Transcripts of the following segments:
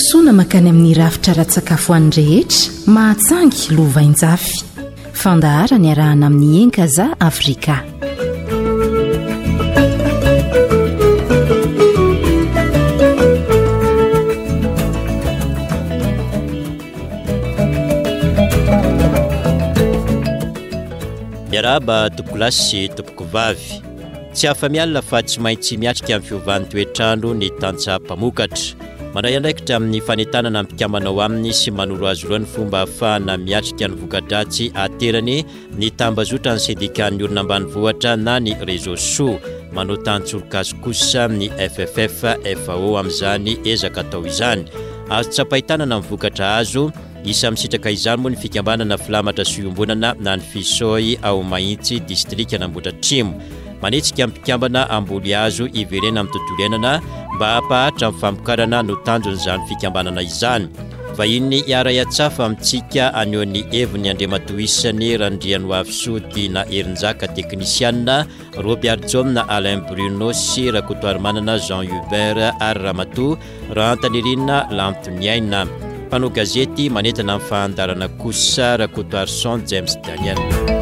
soana makany amin'ny rafitra ra-tsakafo any rehetra mahatsangy lovainjafy fandahara ny arahana amin'ny enkaza Afrika. Miaraba topolasy sy topoko vavy tsy hafa-mialina fa tsy maintsy miatrika amin'ny fiovan'ny toetrandro ny tantsaha-mpamokatra. Mandray andraikitra amin'ny fanentanana mpikamanao aminy sy manoro azy ireo ny fomba ahafahana miatrika ny voka-dratsy aterany ny tambazotra ny syndikan'ny olona ambanivohitra na ny réseau so manao tantsolokasy kosa ny FFF FAO amin'izany ezaka atao izany. Azo tsapahitanana amin'ny vokatra azo isa misitraka izany moa ny fikambanana filamatra sy iombonana na ny fisoy ao mahitsy distrika Nambohidratrimo manetsika mpikambana amboly azo iverena amin'ny tontolo iainana mba hapahatra amin'ny famokarana no tanjon'izany fikambanana izany. Vahiny iara-iatsafa amintsika aneo ny heviny andriamatoisany Randrianoavy Sody na Herinjaka teknisianina Robert Jom na Alain Bruno sy rakotoary manana Jean Hubert ary Ramatoa Rantanirina Lantoniaina. Panao gazety manentana amin'ny fahandarana kosa rakotoary Son James Daniel.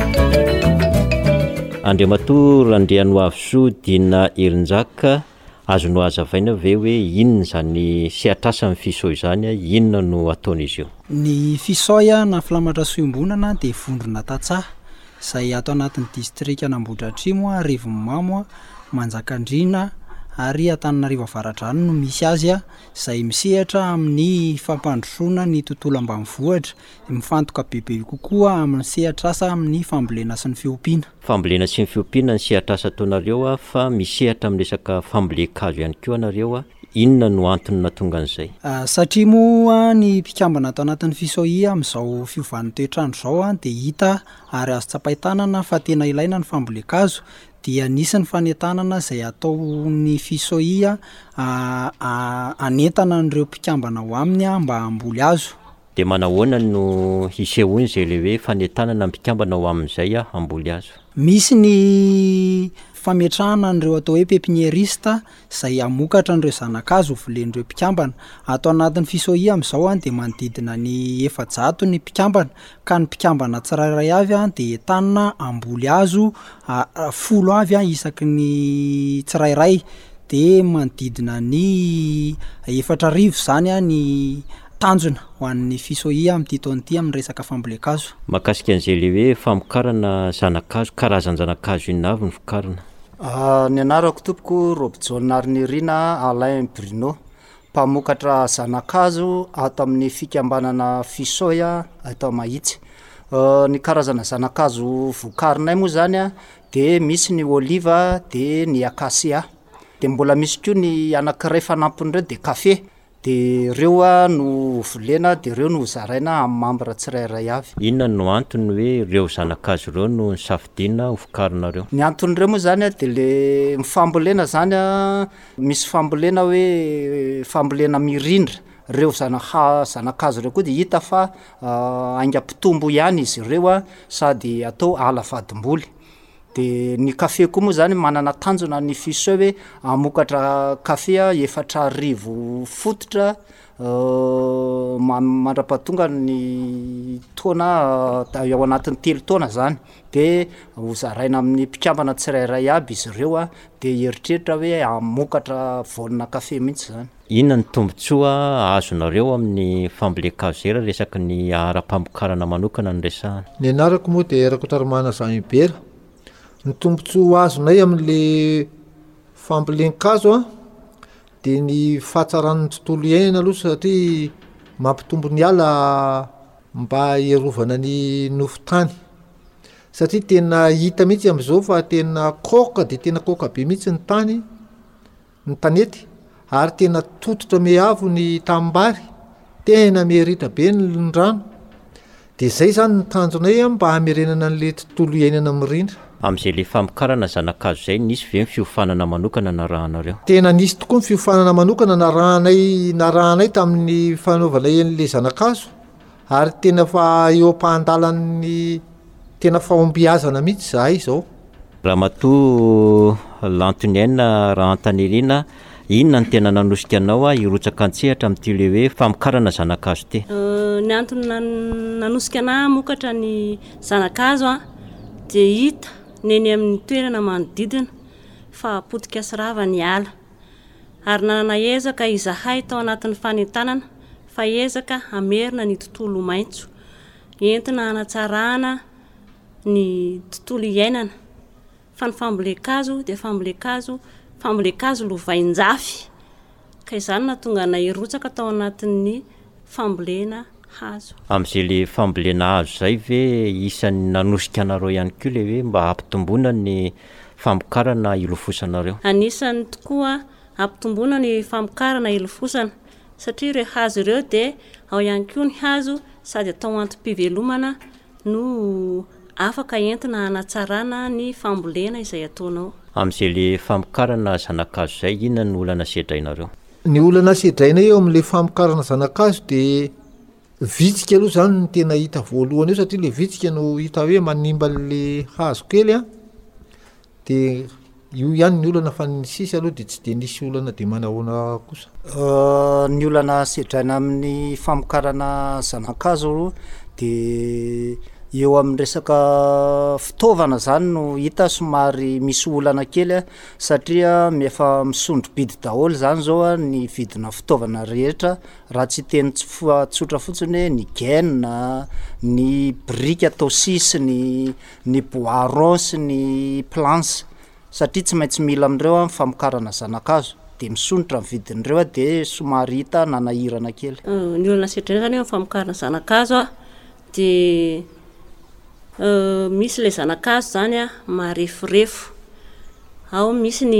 Andriamatoa Randrianoavy Sody na Herinjaka azonao hazavaina ve hoe inona zany sehatrasa amin'ny fisoa izany, inona no ataon'izy io? Ny fisoa na filamatra sy iombonana dia vondrona tantsaha izay ato anatin'ny distrika Nambohidratrimo, Rivomamo, Manjakandriana ary Antananarivo Avaradrano no misy azy izay misehatra amin'ny fampandrosoana ny tontolo ambanivohitra, mifantoka bebe kokoa amin'ny sehatrasa amin'ny fambolena sy ny fiompiana. Fambolena sy ny fiompiana ny sehatrasa ataonareo fa misehatra amin'ny resaka fambolem-kazo ihany koa nareo. Inona no antony nahatonga an'izay? Satria moa ny mpikambana ato anatin'ny fisoa amin'izao fiovan'ny toetrandro izao dia hita ary azo tsapahitanana fa tena ilaina ny fambolem-kazo dia anisany fanentanana izay ataon'ny fisoa anentana an'ireo mpikambana ao aminy mba hamboly azo. Dia manahoana no hisehoany izay le hoe fanentanana mpikambana ao amin'izay hamboly azo? Misy ny fametrahana an'ireo atao hoe pepinierista izay amokatra an'ireo zanakazo volen'ireo mpikambana. Ato anatin'ny fisoa amin'izao dia manodidina ny 400 ny mpikambana, ka ny mpikambana tsirairay avy dia entanina amboly azo 10 avy isaky ny tsirairay, dia manodidina ny 4,000 zany ny tanjona ho an'ny fisoa amin'ity taon'ity amin'ny resaka fambolem-kazo. Mahakasika an'izay le hoe famokarana zanakazo, karazan zanakazo inona avy ny vokarana? Ny anarako tompoko Robert Arnirina Alain Bruno, mpamokatra zanakazo ato amin'ny fikambanana fisoa ato mahitsy. Ny karazana zanakazo vokarinay moa zany dia misy ny oliva dia ny akasia, dia mbola misy koa ny anankiray fanampin'ireo dia kafe. Dia ireo no volena dia ireo no zaraina amin'ny membre tsirairay avy. Inona no antony hoe ireo zanakazo ireo no nisafidiana ho vokarinareo? Ny anton'ireo moa zany dia le fambolena zany misy fambolena hoe fambolena mirindra. Ireo zanakazo ireo koa dia hita fa aingam-pitombo ihany izy ireo sady atao ala vadim-boly. Dia ny kafe koa moa zany manana tanjona ny fisoa hoe amokatra kafe 4,000 fototra mandra-pahatonga ny taona ao anatin'ny 3 taona zany, dia hozaraina amin'ny mpikambana tsirairay aby izy ireo dia eritreritra hoe amokatra volana kafe mihitsy zany. Inona ny tombontsoa azonareo amin'ny fambolem-kazo zay resaka ny ara-pamokarana manokana ny resahana? Ny anarako moa dia rakotarimana Jean Hubert. Ny tombontsoa azonay amin'le fambolem-kazo dia ny fahatsaran'ny tontolo iainana aloha, satria mampitombo ny ala mba hierovana ny nofo-tany, satria tena hita mihitsy amin'izao fa tena koka dia tena koka be mihitsy ny tany, ny tanety, ary tena tototra miavo ny tanimbary, tena miheritra be ny rano. Dia izay zany ny tanjonay mba hamerenana an'ilay tontolo iainana mirindra. Amin'izay le famokarana zanakazo izay nisy ve ny fiofanana manokana na rahanareo? Tena nisy tokoa ny fiofanana manokana na rahanay tamin'ny fanaovana an'ilay zanakazo, ary tena fa eo am-pahandalan'ny tena fahombiazana mihitsy zahay izao. Ramatoa Lantoniaina Rantanirina, inona ny tena nanosika anao irotsaka antsehatra amin'ity le hoe famokarana zanakazo ty? Ny antony nanosika anahy mokatra ny zanakazo dia hita neny amin'ny toerana manodidina fa potika sy rava ny ala ary nanana ezaka izahay tao anatin'ny fanentanana fa ezaka hamerina ny tontolo maitso entina hanatsarana ny tontolo iainana fa ny fambolekazo dia fambolekazo lovain-jafy ka izany nahatonga nahirotsaka tao anatin'ny fambolena hazo. Amin'izay le fambolena hazo izay ve isan'ny nanosika anareo ihany koa le hoe mba hampitomboana ny famokarana ilofosanareo? Anisany tokoa hampitomboana ny famokarana ilofosana satria ireo hazo ireo dia ao ihany koa ny hazo sady atao antom-pivelomana no afaka entina hanatsarana ny fambolena izay ataonao. Amin'izay le famokarana zanakazo izay inona ny olana sedrainareo? Ny olana sedraina eo amin'le famokarana zanakazo dia vitsika aloha zany ny tena hita voalohany eo satria le vitsika no hita hoe manimba le hazo kely dia io ihany ny olana fa ny sisa aloha dia tsy dia nisy olana dia manahoana kosa. Ny olana sedraina amin'ny famokarana zanakazo dia eo amin'ny resaka fitaovana zany no hita somary misy olana kely satria mefa misondro bidy daholo zany zao ny vidina fitaovana rehetra raha tsy teny tsotra fotsiny hoe ny gaine, ny brique atao sisiny, ny boiron sy ny planche satria tsy maintsy mila amin'ireo famokarana zanakazo dia misondratra ny vidin'ireo dia somary hita nanahirana kely. Ny olana sedraina zany eo amin'ny famokarana zanakazo dia misy le zanakazo zany marefurefo ao misy ny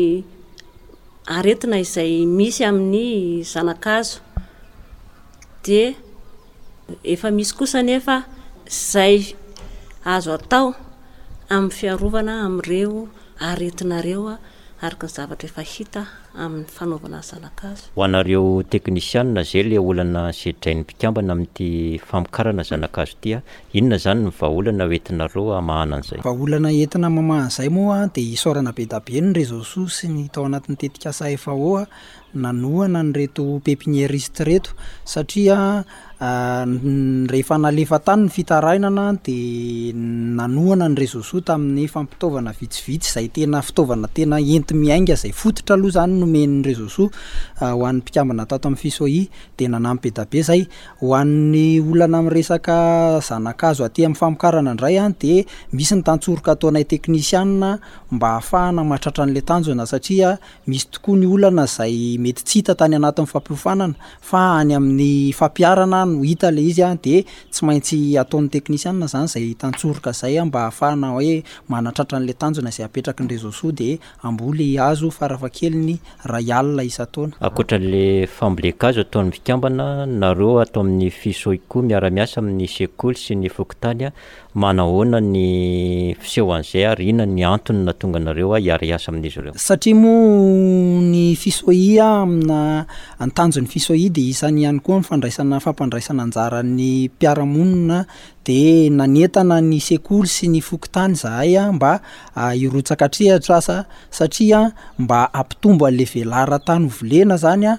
aretina izay misy amin'ny zanakazo dia efa misy kosa nefa izay azo atao amin'ny fiarovana amin'ireo aretinareo araka ny zavatra efa hita amin'ny fanaovana zanakazo. Ho anareo teknisianina zay le olana sedrain'ny mpikambana amin'ity famokarana zanakazo ity inona zany ny vahaolana entinareo mahana an'izay? Vahaolana entina mamaha an'izay moa dia isaorana be da be ny réseaux sociaux sy ny tao anatin'ny tetikasa FAO nanohana ny reto pépiniériste reto satria rehefa nalefa tany ny fitarainana dia nanohana ny réseaux sociaux tamin'ny fampitaovana vitsivitsy izay tena fitaovana tena enti-miainga izay fototra aloha zany nomen'ny réseaux sociaux ho an'ny mpikambana tato amin'ny FISOI dia nanampy be da be izay ho an'ny olana amin'ny resaka zanakazo aty amin'ny famokarana indray dia misy ny tantsoroka ataonay teknisianina mba ahafahana mahatratra an'ilay tanjona satria misy tokoa ny olana izay mety tsy hita tany anatin'ny fampiofanana fa any amin'ny fampiarana no hita le izy dia tsy maintsy ataon'ny teknisianina zany izay tantsoroka izay mba ahafahana hoe manatratra an'ilay tanjona izay apetraky ny réseaux sociaux dia amboly azo farafahakeliny ray alina isa-taona. Ankoatran'le fambolekazo ataon'ny mpikambana nareo atao amin'ny FISOI koa miara-miasa amin'ny sekoly sy ny fokontany manahoana ny fiseho an'izay ary inona ny antony nahatonga anareo hiara-hiasa amin'izy ireo? Satria moa ny FISOI amina antanjon'ny FISOI dia isany ihany koa ny fampandraisana anjaran'ny mpiaramonina dia nanentana ny sekoly sy ny fokontany zahay mba hirotsaka hatrehatra satria mba hampitombo an'ilay velaran-tany volena zany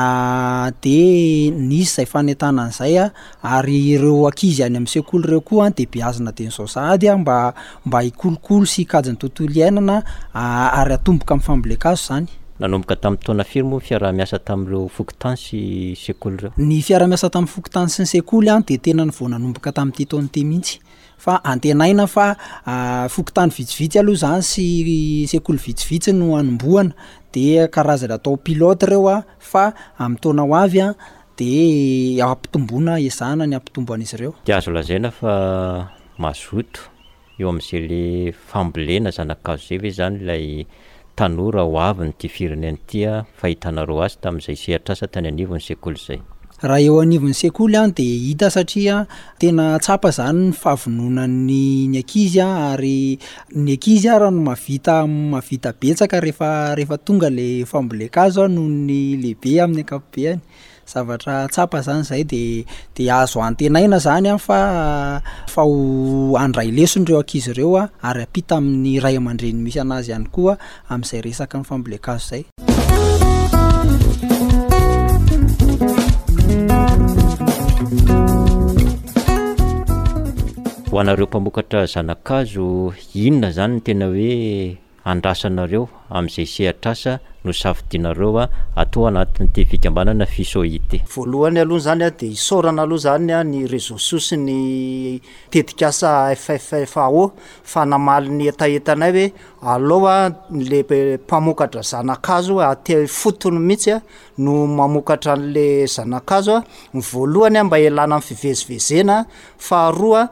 dia nisy izay fanentana an'izay ary ireo ankizy any amin'ny sekoly ireo koa dia beazina dia n'izao sahady mba hikolokolo sy hikajy ny tontolo iainana ary hatomboka amin'ny fambolekazo zany. Nanomboka tamin'ny taona firy moa fiara-miasa tamin'ireo fokontany sy sekoly ireo? Ny fiara-miasa tamin'ny fokontany sy ny sekoly dia tena ny vao nanomboka tamin'ity taona ity mihitsy fa antenaina fa fokontany vitsivitsy aloha zany sy sekoly vitsivitsy no anomboana dia karazana atao pilote ireo fa amin'ny taona ho avy dia ampitomboana ezahana ny ampitomboan'izy ireo. Dia azo lazaina fa mazoto eo amin'izay le fambolena zanakazo izay ve zany ilay tanora ho avy nyity firenena ity fahitanareo azy tamin'izay sehatr'asa tany anivon'ny sekoly izay? Raha eo anivon'ny sekoly dia hita satria tena tsapa zany ny fahavononan'ny ankizy ary ny ankizy raha no mavita betsaka rehefa tonga le fambolekazo noho ny lehibe amin'ny ankapobeny. Zavatra tsapa zany izay dia azo antenaina zany fa ho andray leson'ireo ankizy ireo ary apita amin'ny ray aman-dreny misy anazy ihany koa amin'izay resaka ny fambolekazo izay. ho anareo mpamokatra zanakazo inona zany ny tena hoe andrasanareo amin'izay sehatrasa no safidinareo atao anatin'ity fikambanana fisohity voalohany aloha zany a de isorana aloha zany a ny réseaux sociaux ny tetikasa FFFAO fanamaly ny etaetanay hoe aloha le mpamokatra zanakazo aty fotony mihitsy a no mamokatra an'le zanakazo a voalohany mba elana amin'ny fivezivezena faharoa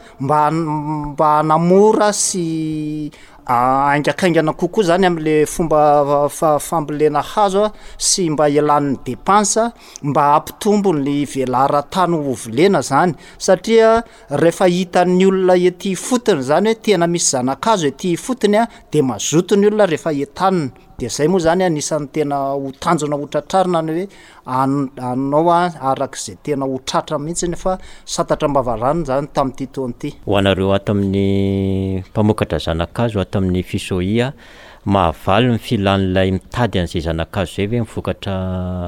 mba hanamora sy aingakaingana kokoa zany am'le fomba fambolena hazo sy mba elan'ny dépense mba ampitombo ny velara-tany hovolena zany satria rehefa hitan'ny olona ety fotony zany hoe tena misy zanakazo ety fotony a de mazoto ny olona rehefa etaniny de zay moa zany anisan'ny tena ho tanjona hotratrarina ny hoe anao arak'izay tena ho tratra mihitsy fa satatra mbavarany zany tamin'ity taon'ity ho anareo ato amin'ny mpamokatra zanakazo ato amin'ny fisohia mahavaly ny filan'ilay mitady an'izay zanakazo zay hoe mivokatra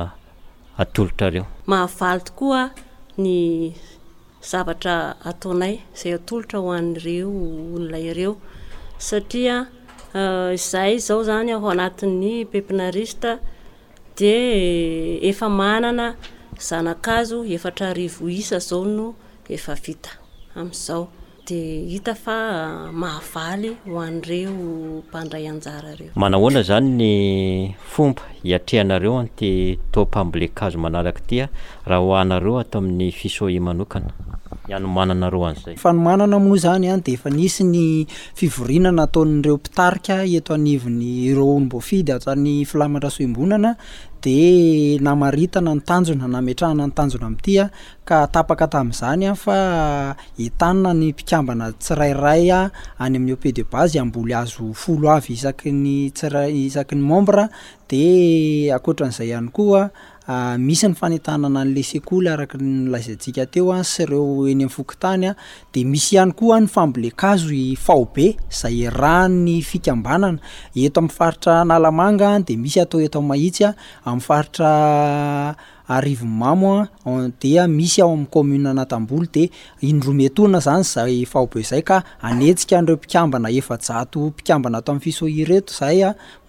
atolotrareo mahavaly tokoa ny zavatra ataonay zay atolotra ho an'ireo olona ireo satria izay zao zany ao anatin'ny pepinarista de efa manana zanakazo 4,000 isa zao no efa vita amin'izao de hita fa mahavaly ho an'ireo mpandray anjara reo manahoana zany ny fomba hiatrehanareo anty toampambolekazo manaraka tya raha ho anareo atao amin'ny fisohia manokana yanomananareo an'izay fanomanana moa zany a de efa nisy ny fivorinana ataon'ireo mpitarika eto anivony ireo olom-boafidy atany filamatra soembonana de namaritana ny tanjona nametrahana ny tanjona amin'ity ka tapaka tamin'izany fa etanina ny mpikambana tsirairay any amin'ny OP de base amboly azo 10 avy isaky ny membre de akoatran'izay ihany koa misy ny fanetanana an'le sekoly araka ny lazaintsika teo sy ireo eny amin'ny fokotany de misy ihany koa ny fambolekazo faobe zay rahan'ny fikambanana eto amin'ny faritra Nalamanga de misy atao eto Mahitsy amin'ny faritra Arivomamo dia misy ao amin'ny commune Natamboly de indrometona zany zay faobe zay ka anetsika an'ireo mpikambana 700 mpikambana atao amin'ny fisohia reto zay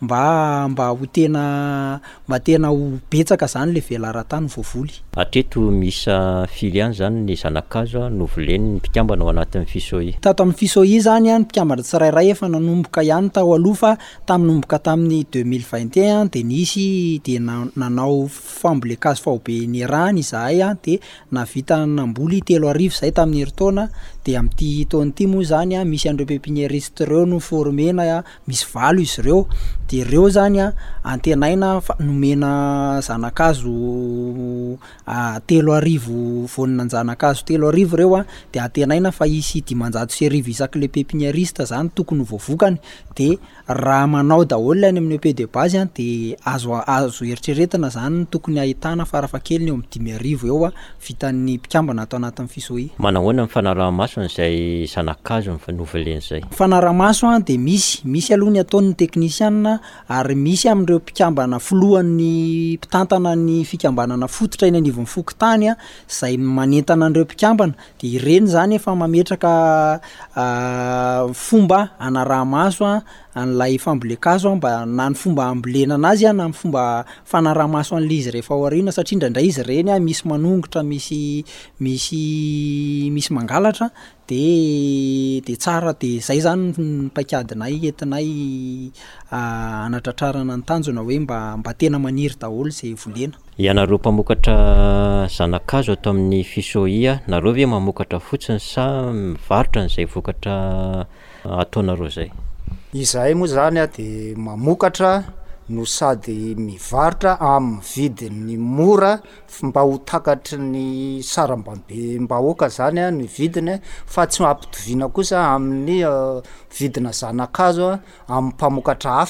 mba ho tena ho betsaka zany le velara-tany voavoly atreto misa filiany zany ny zanakazo novoleny mpikambana ao anatin'ny fisohia tato amin'ny fisohia zany ny mpikambana tsirairay efa nanomboka ihany tao aloha tanomboka tamin'ny 2021 de nisy de nanao fambolekazo faobe ny rany izahay de navita namboly 3,000 zay tamin'ny herintaona de amin'ity taon'ity moa zany misy an'ireo pépiniériste reo no formena misy 8 izy ireo de ireo zany antenaina nomena zanakazo 3,000 vonina zanakazo 3,000 reo de antenaina fa isy 500 isaky le pépiniériste zany tokony voavokany de raha manao daholo any amin'ny OP de base de azo eritreretina zany tokony ahitana farafakeliny eo amin'ny 5,000 eo vitan'ny mpikambana atao anatin'ny fisohia manahoana ny fanaraha-maso n'izay zanakazo novoleny zay fanaraha-maso de misy aloha ny ataon'ny technicien ary misy amin'ireo mpikambana folohan'ny mpitantana ny fikambanana fototra eny anivon'ny fokotany zay manentana an'ireo mpikambana de ireny zany efa mametraka fomba anaraha-maso an'ilay fambolekazo mba na ny fomba ambolena anazy na ny fomba fanaraha-maso an'le izy rehefa ao aoriana satria indraindray izy reny misy manongotra misy mangalatra de tsara de zay zany ny paikadinay entinay anatratrarana ny tanjona hoe mba tena maniry daholo zay volena ianareo mpamokatra zanakazo atao amin'ny fisohia nareo ve mamokatra fotsiny sa mivarotra n'izay vokatra ataonareo zay izahay moa zany de mamokatra no sady mivarotra amin'ny vidiny mora mba ho takatry ny sarambambe-mbahoaka zany ny vidiny fa tsy ampitoviana kosa amin'ny vidina zanakazo amin'ny mpamokatra hafa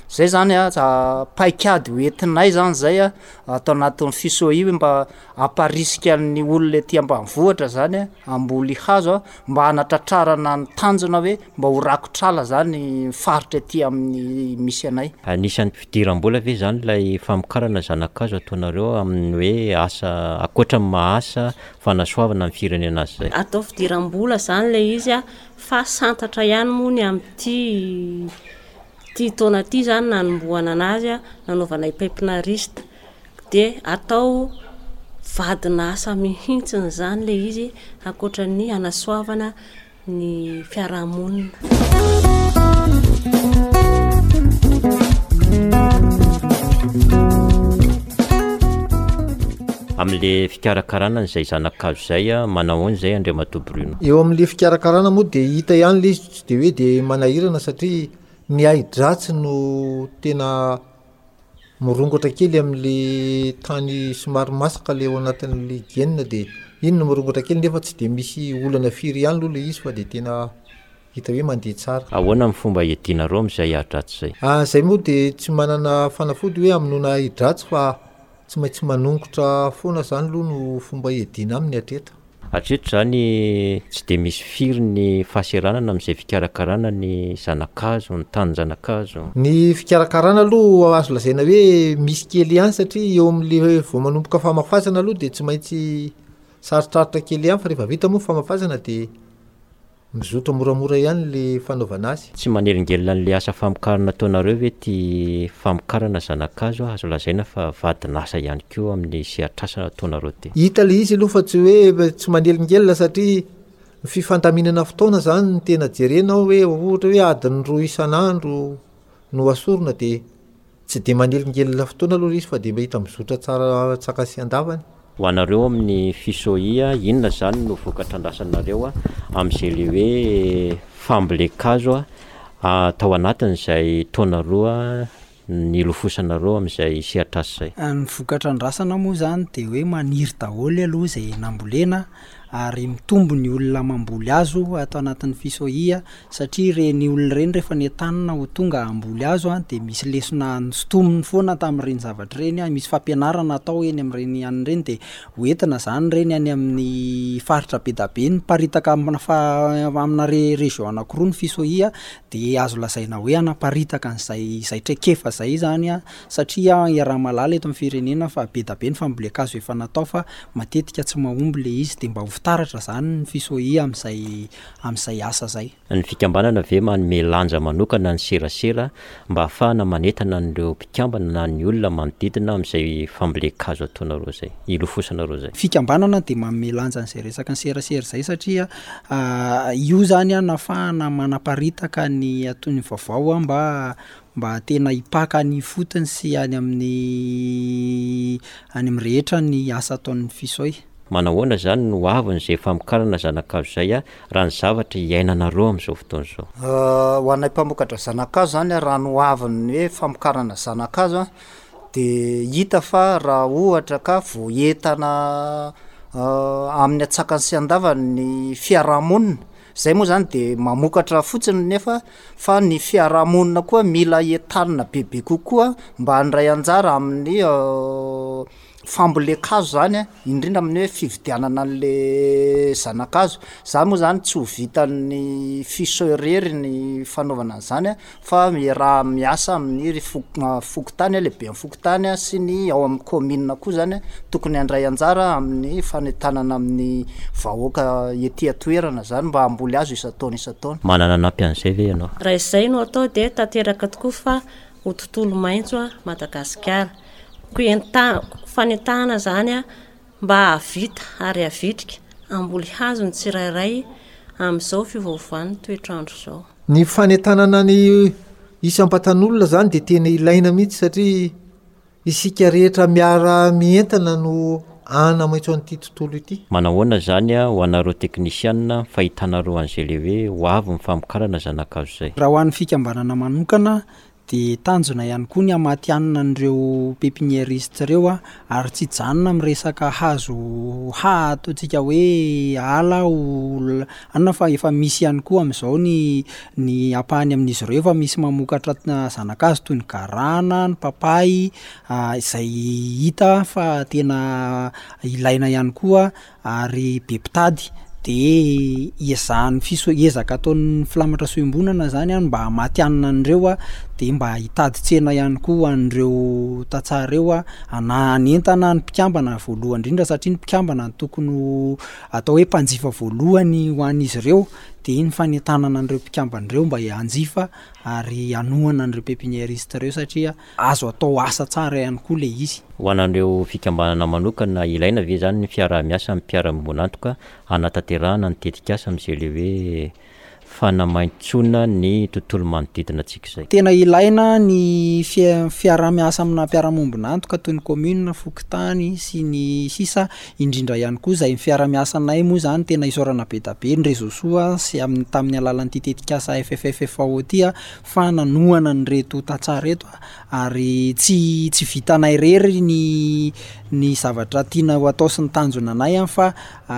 zay zany paikady hoentinay zany zay atao anatin'ny fisoa io mba aparisika ny olona ty ambanivohatra zany amboly hazo mba hanatratrarana ny tanjona hoe mba ho rakotrala zany faritra ty amin'ny misy anay. Anisan'ny fidiram-bola ve zany lay famokarana zanakazo ataonareo amin'ny hoe asa akoatra mahasa fanasoavana amin'ny firenena azy zay? Atao fidiram-bola zany le izy fa santatra ihany mony amin'ny ty taona ty zany nanomboana anazy nanaovana ipaipinarista dia atao vadina asa mihitsiny zany le izy akoatra ny anasoavana ny fiarahamonina. Amin'le fikarakarana izay zanakazo zay manao zay Andriamatoa Bruno? Eo amin'le fikarakarana moa dia hita ihany le izy tsy dia hoe dia manahirana satria ny aidratsy no tena morongatra kely amin'le tany somary masaka le ao anatin'le genina dia iny no morongatra kely nefa tsy dia misy olana firy ihany aloha le izy fa dia tena hita hoe mandeha tsara. Ahoana amin'ny fomba iadinareo amin'izay aidratsy zay? Zay moa dia tsy manana fanafody hoe aminona aidratsy fa tsy maintsy manongotra foana zany aloha no fomba iadina amin'ny atreta. Hatreto zany tsy dia misy firy ny fahaseranana amin'izay fikarakarana ny zanakazo, ny tany zanakazo? Ny fikarakarana aloha azo lazaina hoe misy kely ihany satria eo amin'le vao manomboka famafazana aloha dia tsy maintsy sarotraritra kely ihany fa rehefa vita moa famafazana dia mizoto moramora ihany le fanaovana azy. Tsy manelingelina n'le asa famokarana ataonareo hoe ty famokarana zanakazo azo lazaina fa vadinasa ihany koa amin'ny sehatrasa ataonareo ty? Hita le izy aloha fa tsy hoe tsy manelingelina satria fifandaminana fotoana zany ny tena jerena hoe ohatra hoe adiny 2 isan'andro no asorona dia tsy dia manelingelina fotoana aloha izy fa dia mahita mizotra tsara tsaka sy andavany. Ho anareo amin'ny fisoia inona zany no vokatra andrasanareo amin'izay le hoe fambolekazo atao anatin'izay taona roa ny lofosanareo amin'izay sehatrasa zay? Ny vokatra andrasana moa zany dia hoe maniry daholo aloha izay nambolena ary mitombo ny olona mamboly azo atao anatin'ny fisoia satria reny olona reny rehefa ny tanina ho tonga amboly azo dia misy lesona sotominy foana tamin'ireny zavatra reny misy fampianarana atao eny amin'ireny ihany reny dia hoentina zany reny any amin'ny faritra Bedabe ny paritaka amina région anankiroa ny fisoia dia azo lazaina hoe anaparitaka n'izay traikefa zay zany satria iaraha-malala eto amin'ny firenena fa Bedabe ny fambolekazo efa natao fa matetika tsy mahomby le izy dia mba fitaratra zany ny fisoia amin'izay asa zay. Ny fikambanana ve manome lanja manokana ny serasera mba ahafahana manentana n'ireo mpikambana na ny olona manodidina amin'izay fambolekazo ataonareo zay, ilofosanareo zay? Fikambanana dia manome lanja n'izay resaka ny serasera zay satria io zany nahafahana manaparitaka ny atony vaovao mba tena hipaka ny fotony sy any amin'ny rehetra ny asa ataon'ny fisoia. Manahoana zany no avin'izay famokarana zanakazo zay raha ny zavatra iainanareo amin'izao fotoana izao? Ho anay mpamokatra zanakazo zany raha no aviny hoe famokarana zanakazo dia hita fa raha ohatra ka voentana amin'ny atsakany sy andavany ny fiarahamonina zay moa zany dia mamokatra fotsiny nefa fa ny fiarahamonina koa mila entanina bebe kokoa mba handray anjara amin'ny fambolekazo zany indrindra amin'ny hoe fividianana an'le zanakazo zany moa zany tsy ho vitan'ny fiso irery ny fanaovana zany fa raha miasa amin'ny fokotany lehibe amin'ny fokotany sy ny ao amin'ny commune koa zany tokony handray anjara amin'ny fanentanana amin'ny vahoaka ety atoerana zany mba hamboly azo isataona. Manana nampy an'izay ve ianao? Raha izay no atao dia tanteraka tokoa fa ho tontolo maitso Madagasikara fanentahana zany mba havita ary havitrika amboly hazo ny tsirairay amin'izao fiovaovan'ny toetrandro izao. Ny fanentanana ny isam-patan'olona zany dia tena ilaina mihitsy satria isika rehetra miara mientana no maitso an'ity tontolo ity. Manahoana zany ho anareo teknisianina fahitanareo an'izay le hoe ho avy ny famokarana zanakazo zay? Raha ho an'ny fikambanana manokana de tanjona ihany koa ny amatianina an'ireo pepiniériste reo a ary tsy janona miresaka hazo ataontsika hoe ala anona fa efa misy ihany koa amin'izao ny apahany amin'izy ireo efa misy mamokatra zanak'azo toy ny garana, ny papay izay hita fa tena ilaina ihany koa ary be mpitady de ezaka ataon'ny filamatra soembonana zany a mba hamatianina an'ireo a de mba hitady tsena ihany koa an'ireo tatsara reo a anentana ny mpikambana voalohany indrindra satria ny mpikambana ny tokony atao hoe mpanjifa voalohany ho an'izy ireo de ny fanentanana an'ireo mpikamban'ireo mba hanjifa ary anohana an'ireo pepiniériste reo satria azo atao asa tsara ihany koa le izy. Ho an'ireo fikambanana manokana ilaina ve zany ny fiaraha-miasa amin'ny mpiara-miombonantoka hanatanterahana ny tetikasa amin'izay le hoe fanamaintsona ny tontolo manodidina antsika izay. Tena ilaina ny fiaraha-miasa amina mpiara-miombonantoka toy ny commune, fokontany sy ny sisa indrindra ihany koa izay fiaraha-miasanay moa zany tena isaorana be da be ny réseaux sociaux sy tamin'ny alalan'ity tetikasa FFFFAO ty fa nanohana ny reto tatsara reto ary tsy vitanay rery ny zavatra tiana ho atao sy ny tanjona anay fa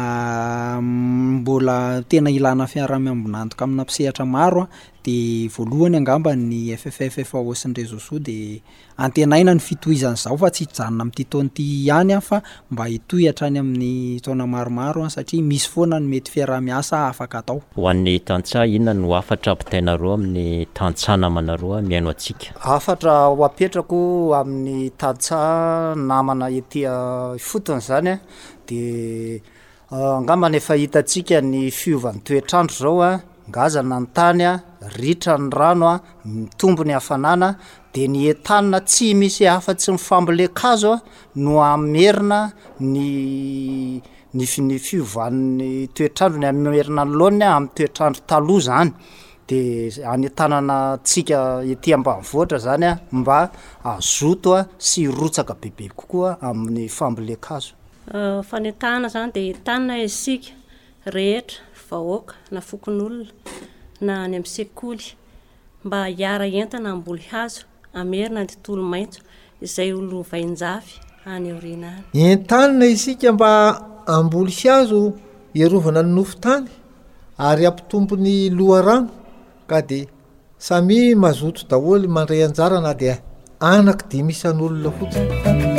mbola tena ilana fiaraha-miombonantoka amina mpisehatra maro de voalohany angamba ny FFFFAO sy ny réseaux sociaux de antenaina ny fitohizan'izao fa tsy hijanona amin'ity taon'ity ihany fa mba hitohy hatrany amin'ny taona maromaro satria misy foana ny mety fiaraha-miasa afaka atao. Ho an'ny tantsaha inona no afatra ampitainareo amin'ny tantsaha namanareo miaino atsika? Afatra ho apetrako amin'ny tantsaha namana ety fotony zany de angamba efa hitatsika ny fiovan'ny toetrandro zao ngazana ny tany ritra ny rano mitombo ny hafanana de ny etanina tsy misy afa-tsy mifambolekazo no amerina ny fiovan'ny toetrandro ny amerina ny laoniny amin'ny toetrandro taloha zany de anetanana tsika ety ambanivohitra zany mba azoto sy rotsaka bebe kokoa amin'ny fambolekazo. Fanetana zany de tanina isika rehetra vahoaka na fokon'olona na any amin'ny sekoly mba hiara entana amboly hazo amerina ny tontolo maitso izay olovain-jafy any aoriana any. Entanina isika mba amboly hazo iarovana ny nofo-tany ary ampitombo ny loharano ka de samy mazoto daholo mandray anjara na dia anaky dimy isan'olona fotsiny.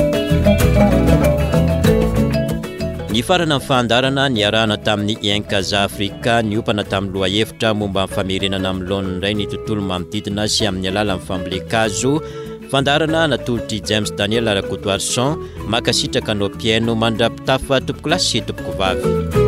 Ny farana amin'ny fandarana niarahana tamin'ny Inkaza Afrika niopana tamin'ny lohahevitra momba amin'ny famerenana amin'ny laoniny indray ny tontolo manodidina sy amin'ny alalan'ny fambolekazo. Fandarana natolotry James Daniel Arakotoarson makasitraka no piano mandrapitafa tompoko lasy sy tompoko vavy.